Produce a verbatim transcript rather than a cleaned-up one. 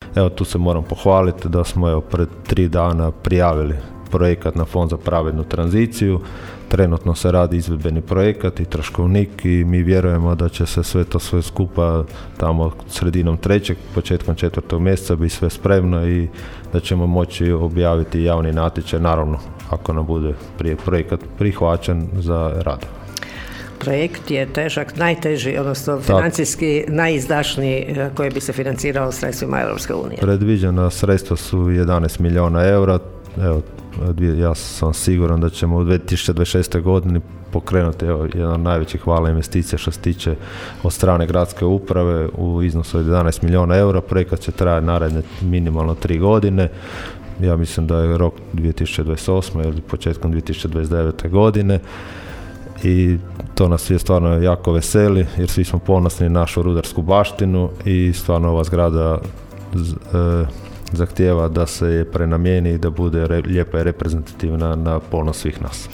Evo tu se moram pohvaliti da smo evo pred tri dana prijavili projekat na Fond za pravednu tranziciju. Trenutno se radi izvedbeni projekat i troškovnik i mi vjerujemo da će se sve to sve skupa tamo sredinom trećeg, početkom četvrtog mjeseca biti sve spremno i da ćemo moći objaviti javni natječaj, naravno ako nam bude prije projekat prihvaćen za rad. Projekt je težak, najteži, odnosno financijski najizdašniji koji bi se financirao sredstvima Europske unije. Predviđena sredstva su jedanaest milijuna eura. Evo, ja sam siguran da ćemo u dvije tisuće dvadeset šeste godini pokrenuti evo, jedan od najvećih vala investicija što se tiče od strane gradske uprave u iznosu od jedanaest milijuna eura. Projekat će trajati naredne minimalno tri godine. Ja mislim da je rok dvije tisuće dvadeset osme ili početkom dvije tisuće dvadeset devete godine. I to nas sve stvarno jako veseli jer svi smo ponosni na našu rudarsku baštinu i stvarno ova zgrada z, e, zahtijeva da se je prenamijeni i da bude re, lijepa i reprezentativna na ponos svih nas.